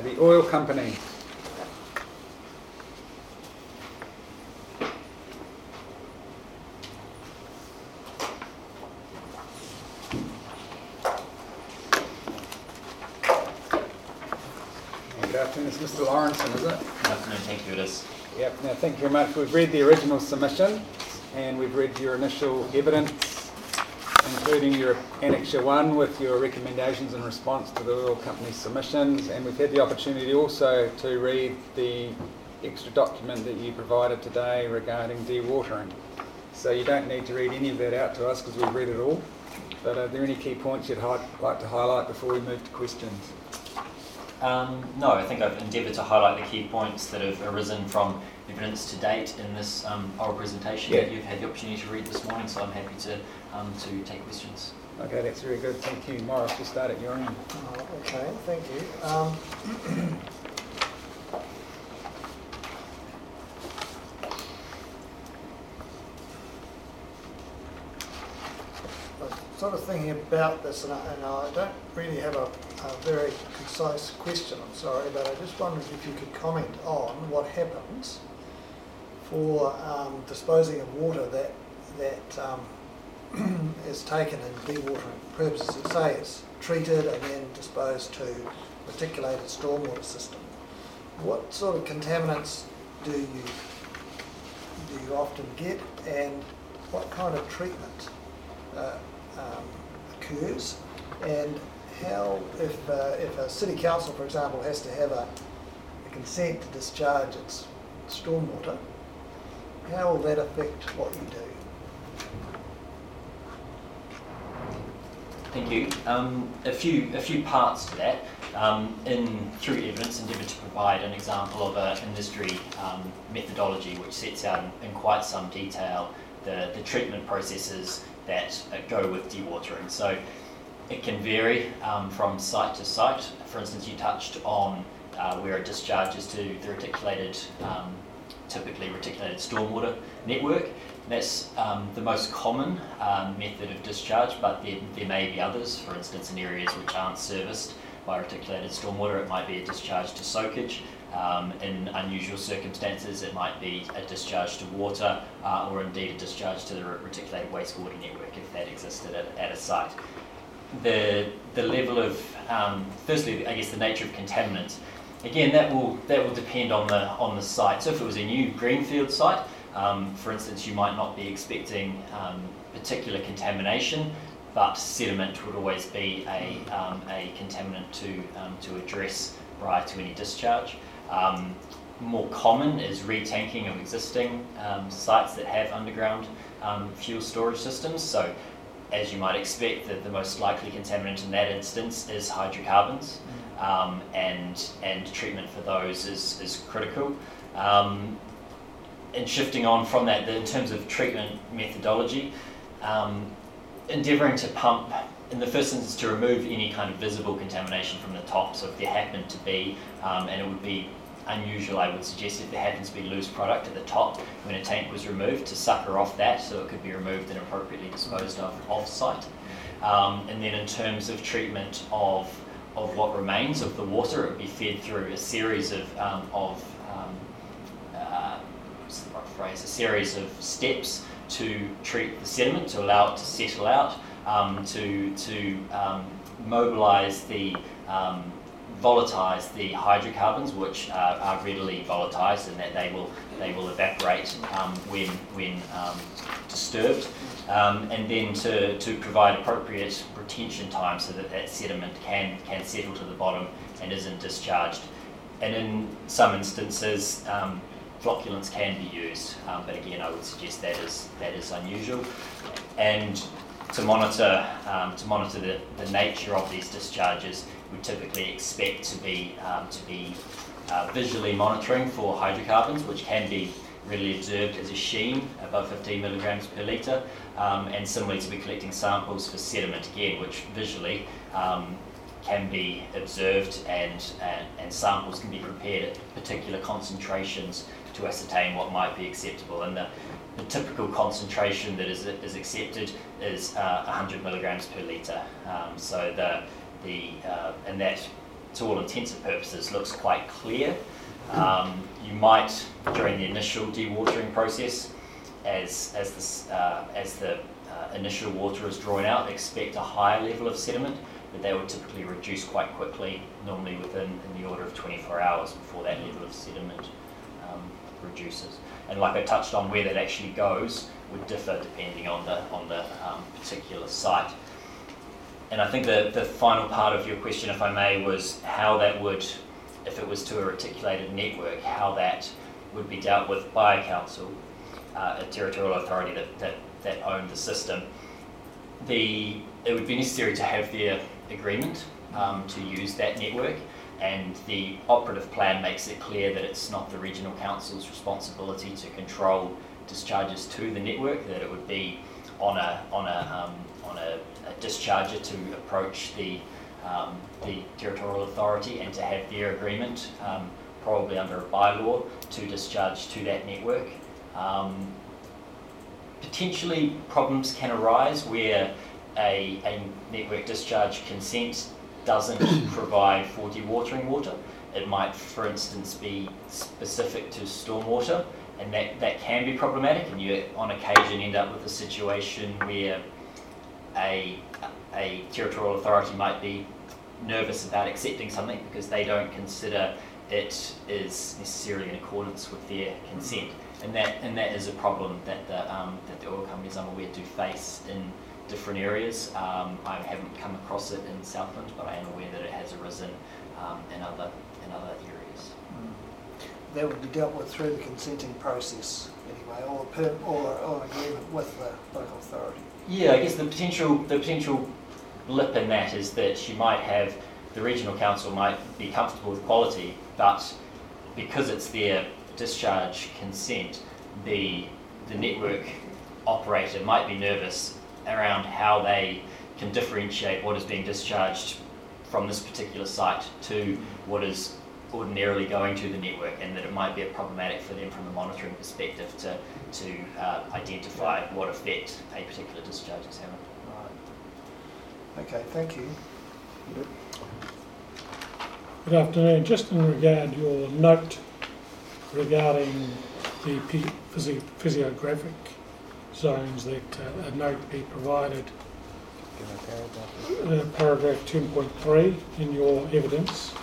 The oil company. Good afternoon, it's Mr. Lawrenson, is it? Good afternoon, thank you, it is. Yep, no, thank you very much. We've read the original submission and we've read your initial evidence, including your Annexure 1 with your recommendations in response to the oil company's submissions, and we've had the opportunity also to read the extra document that you provided today regarding dewatering. So you don't need to read any of that out to us because we've read it all. But are there any key points you'd like to highlight before we move to questions? No, I think I've endeavoured to highlight the key points that have arisen from evidence to date in this oral presentation that you've had the opportunity to read this morning, so I'm happy to take questions. Okay, that's very good. Thank you. Morris, we'll start at your end. Okay, thank you. Sort of thinking about this, and I don't really have a very concise question, I'm sorry, but I just wondered if you could comment on what happens for disposing of water that is taken in dewatering purposes. Say it's treated and then disposed to reticulated stormwater system. What sort of contaminants do you often get, and what kind of treatment occurs, and how, if a city council, for example, has to have a consent to discharge its stormwater, how will that affect what you do? Thank you. A few parts to that. Through evidence, endeavoured to provide an example of an industry methodology which sets out in quite some detail the treatment processes that go with dewatering. So it can vary from site to site. For instance, you touched on where a discharge is to the reticulated, typically reticulated stormwater network. That's the most common method of discharge, but there may be others. For instance, in areas which aren't serviced by reticulated stormwater, it might be a discharge to soakage. In unusual circumstances, it might be a discharge to water or indeed a discharge to the reticulated wastewater network if that existed at a site. The level of, firstly, I guess the nature of contaminants. Again, that will depend on the site. So if it was a new greenfield site, for instance, you might not be expecting particular contamination, but sediment would always be a contaminant to address prior to any discharge. More common is retanking of existing sites that have underground fuel storage systems. So, as you might expect, the most likely contaminant in that instance is hydrocarbons, and treatment for those is critical. And shifting on from that, in terms of treatment methodology, endeavouring to pump, in the first instance, to remove any kind of visible contamination from the top. So if there happened to be, and it would be unusual, I would suggest, if there happens to be loose product at the top when a tank was removed, to sucker off that so it could be removed and appropriately disposed of off-site. And then in terms of treatment of what remains of the water, it would be fed through a series of a series of steps to treat the sediment, to allow it to settle out, to mobilise volatise the hydrocarbons, which are readily volatised, and that they will evaporate when disturbed, and then to provide appropriate retention time so that sediment can settle to the bottom and isn't discharged. And in some instances, flocculants can be used, but again, I would suggest that is unusual. And to monitor the nature of these discharges, we typically expect to be visually monitoring for hydrocarbons, which can be readily observed as a sheen above 15 milligrams per litre, and similarly to be collecting samples for sediment again, which visually can be observed, and samples can be prepared at particular concentrations to ascertain what might be acceptable. And the typical concentration that is accepted is 100 milligrams per litre. And that to all intents and purposes, looks quite clear. You might, during the initial dewatering process, as the initial water is drawn out, expect a higher level of sediment, but they would typically reduce quite quickly, normally within the order of 24 hours before that level of sediment reduces. And like I touched on, where that actually goes would differ depending on the particular site. And I think the final part of your question, if I may, was how that would, if it was to a reticulated network, how that would be dealt with by a council, a territorial authority that owned the system. It would be necessary to have their agreement to use that network, and the operative plan makes it clear that it's not the regional council's responsibility to control discharges to the network, that it would be on a discharger to approach the territorial authority and to have their agreement, probably under a bylaw, to discharge to that network. Potentially problems can arise where a network discharge consent doesn't provide for dewatering water. It might, for instance, be specific to stormwater, and that can be problematic, and you on occasion end up with a situation where a territorial authority might be nervous about accepting something because they don't consider it is necessarily in accordance with their consent, and that is a problem that the oil companies, I'm aware, do face in different areas. I haven't come across it in Southland, but I am aware that it has arisen in other areas. That would be dealt with through the consenting process anyway, or an agreement with the local authority. Yeah, I guess the potential blip in that is that you might have the regional council might be comfortable with quality, but because it's their discharge consent, the network operator might be nervous around how they can differentiate what is being discharged from this particular site to what is ordinarily going to the network, and that it might be problematic for them from a monitoring perspective to identify what effect a particular discharge is having. Right. Okay, thank you. Good afternoon. Just in regard your note regarding the physiographic zones, that a note be provided, paragraph 10.3 in your evidence.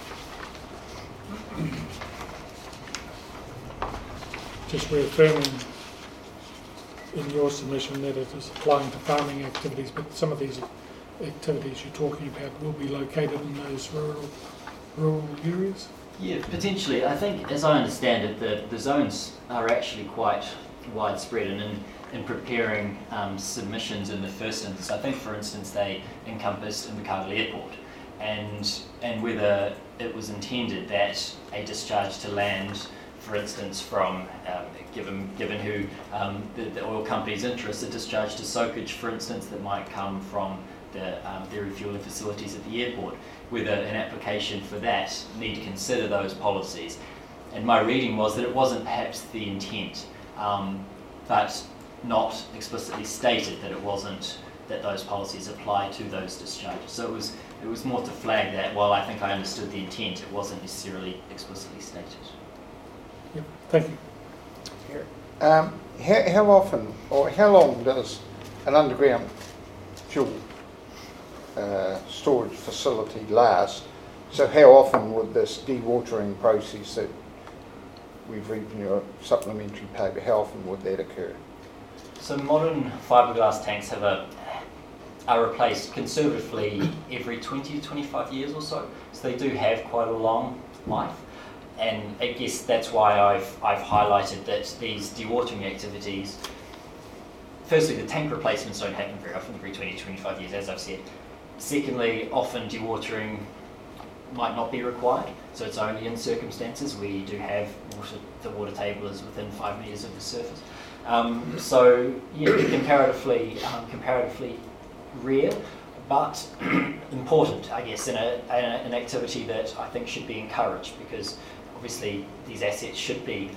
Just reaffirming in your submission that it is applying to farming activities, but some of these activities you're talking about will be located in those rural areas? Yeah, potentially. I think, as I understand it, the zones are actually quite widespread, and in preparing submissions in the first instance, I think, for instance, they encompassed Invercargill Airport, and whether it was intended that a discharge to land, for instance, from given who the oil company's interest, a discharge to soakage, for instance, that might come from the refueling facilities at the airport, whether an application for that need to consider those policies. And my reading was that it wasn't perhaps the intent, but not explicitly stated that it wasn't, that those policies apply to those discharges. So it was more to flag that while I think I understood the intent, it wasn't necessarily explicitly stated. Yep. Thank you. How often or how long does an underground fuel storage facility last? So how often would this dewatering process that we've read in your supplementary paper, how often would that occur? So modern fiberglass tanks are replaced conservatively every 20 to 25 years or so. So they do have quite a long life. And I guess that's why I've highlighted that these dewatering activities, firstly, the tank replacements don't happen very often, every 20 to 25 years, as I've said. Secondly, often dewatering might not be required, so it's only in circumstances where you do have the water table is within 5 metres of the surface. So yeah, comparatively rare, but important, I guess, in an activity that I think should be encouraged, because obviously these assets should be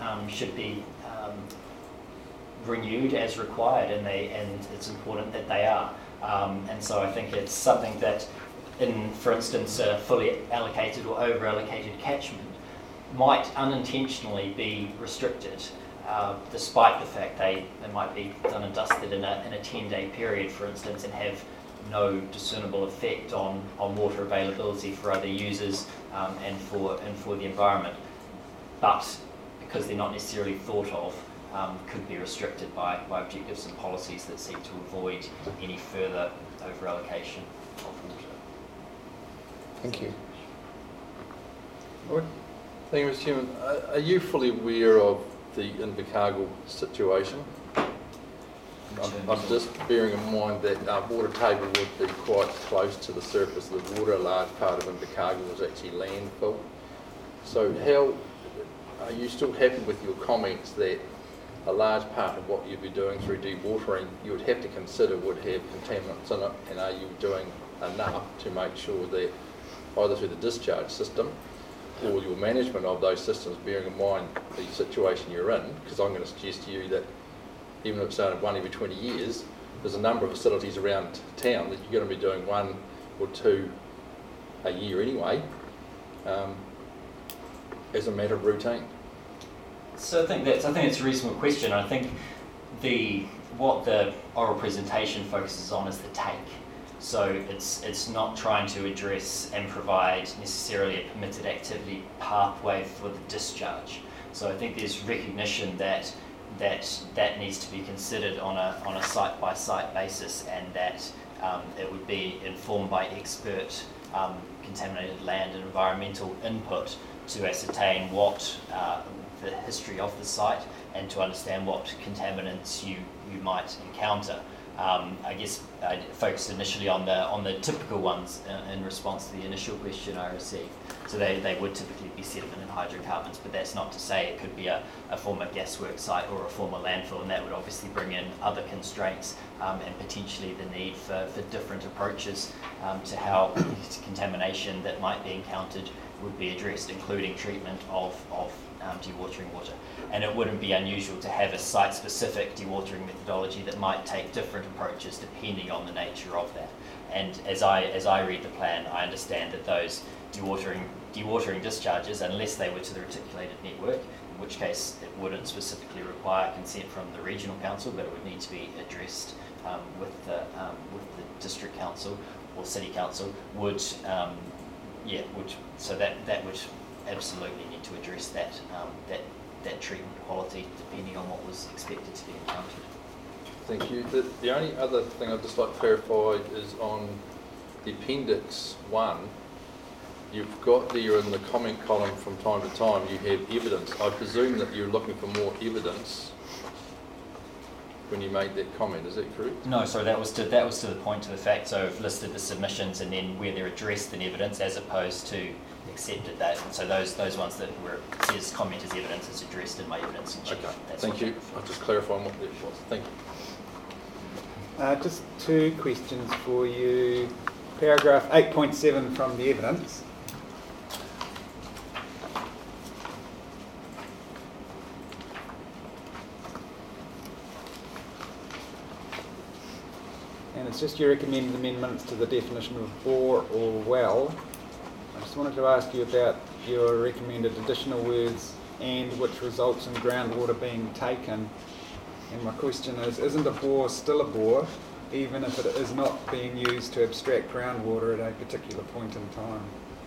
renewed as required, and it's important that they are. And so I think it's something that in, for instance, a fully allocated or over-allocated catchment might unintentionally be restricted, despite the fact they might be done and dusted in a 10-day period, for instance, and have no discernible effect on water availability for other users and for the environment. But because they're not necessarily thought of, could be restricted by objectives and policies that seek to avoid any further over-allocation of water. Thank you. Lloyd? Thank you, Mr. Chairman. Are you fully aware of the Invercargill situation? I'm just bearing in mind that our water table would be quite close to the surface of the water. A large part of Invercargill was actually landfill. So how are you still happy with your comments that a large part of what you'd be doing through dewatering you would have to consider would have contaminants in it, and are you doing enough to make sure that either through the discharge system or your management of those systems, bearing in mind the situation you're in, because I'm going to suggest to you that even if it's done one every 20 years, there's a number of facilities around town that you're going to be doing 1 or 2 a year anyway, as a matter of routine. So I think it's a reasonable question. I think what the oral presentation focuses on is the take. So it's not trying to address and provide necessarily a permitted activity pathway for the discharge. So I think there's recognition that needs to be considered on a site-by-site basis, and that it would be informed by expert contaminated land and environmental input to ascertain what the history of the site and to understand what contaminants you might encounter. I guess I focused initially on the typical ones in response to the initial question I received. So they would typically be sediment and hydrocarbons, but that's not to say it could be a former gasworks site or a former landfill, and that would obviously bring in other constraints and potentially the need for different approaches to how contamination that might be encountered would be addressed, including treatment of dewatering water. And it wouldn't be unusual to have a site-specific dewatering methodology that might take different approaches depending on the nature of that. And as I read the plan, I understand that those dewatering discharges, unless they were to the reticulated network, in which case it wouldn't specifically require consent from the regional council, but it would need to be addressed with the district council or city council, so that would absolutely need to address that treatment quality depending on what was expected to be encountered. Thank you. The only other thing I'd just like to clarify is on the Appendix 1. You've got there in the comment column from time to time you have evidence. I presume that you're looking for more evidence when you made that comment. Is that correct? No, sorry, that was to the point of the fact. So I've listed the submissions and then where they're addressed in evidence as opposed to accepted that. So those ones that were says comment as evidence is addressed in my evidence in chief. Okay, That's thank you. I'll just clarify what that was. Thank you. Just 2 questions for you. Paragraph 8.7 from the evidence. And it's just you recommended amendments to the definition of bore or well. I just wanted to ask you about your recommended additional words, and which results in groundwater being taken. And my question is, isn't a bore still a bore, even if it is not being used to abstract groundwater at a particular point in time?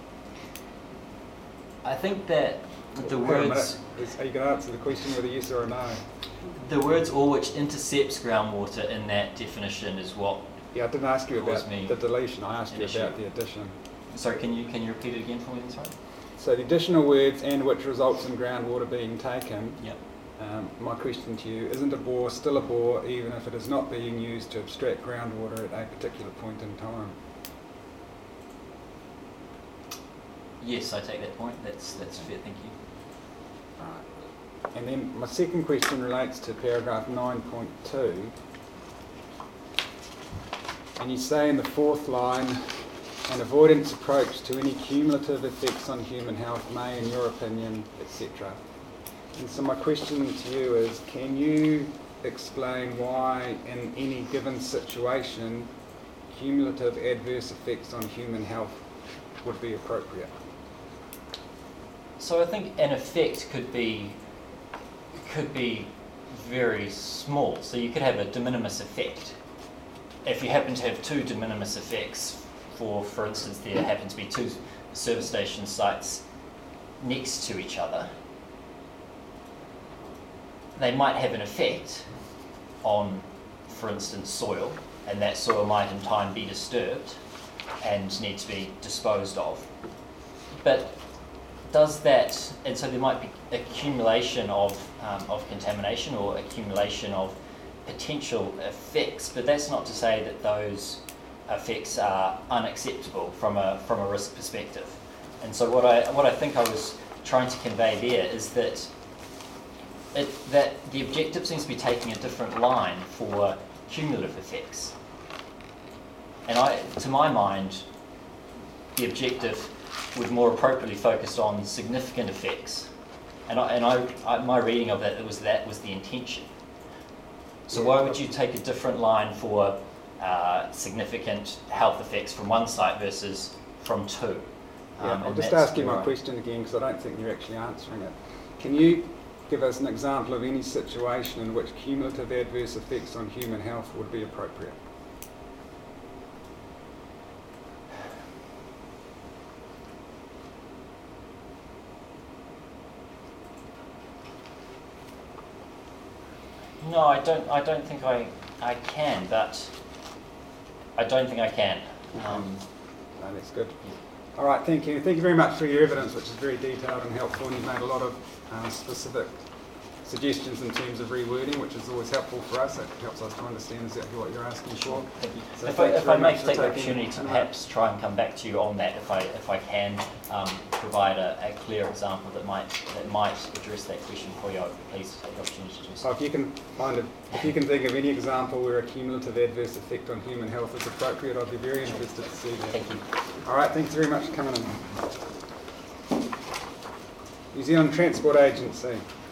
I think that the words... Are you going to answer the question with a yes or a no? The words "or which intercepts groundwater" in that definition is what... Yeah, I didn't ask you about me the deletion, I asked you an issue. about the addition. Sorry, can you repeat it again for me? Sorry. So the additional words, and which results in groundwater being taken. Yep. My question to you, isn't a bore still a bore even if it is not being used to abstract groundwater at a particular point in time? Yes, I take that point. That's fair, thank you. Right. And then my second question relates to paragraph 9.2. And you say in the 4th line, an avoidance approach to any cumulative effects on human health may, in your opinion, etc. And so my question to you is, can you explain why in any given situation cumulative adverse effects on human health would be appropriate? So I think an effect could be very small. So you could have a de minimis effect. If you happen to have two de minimis effects, for instance, there happen to be two service station sites next to each other, they might have an effect on, for instance, soil, and that soil might in time be disturbed and need to be disposed of. But does that, and so there might be accumulation of contamination or accumulation of potential effects, but that's not to say that those effects are unacceptable from a risk perspective. And so what I think I was trying to convey there is that that the objective seems to be taking a different line for cumulative effects. And to my mind, the objective would more appropriately focus on significant effects. And my reading of that was the intention. So why would you take a different line for significant health effects from one site versus from two? I'll just ask you my question again because I don't think you're actually answering it. Can you give us an example of any situation in which cumulative adverse effects on human health would be appropriate? No, I don't think I can, but I don't think I can. No, that's good. All right, thank you. Thank you very much for your evidence, which is very detailed and helpful, and you've made a lot of specific suggestions in terms of rewording, which is always helpful for us. It helps us to understand exactly what you're asking for. Thank you. So If I may take the opportunity to perhaps try and come back to you on that, if I can provide a clear example that might address that question for you, please take the opportunity to do so. So if you can think of any example where a cumulative adverse effect on human health is appropriate, I'd be very interested to see that. Thank you. All right, thanks very much for coming in. New Zealand Transport Agency.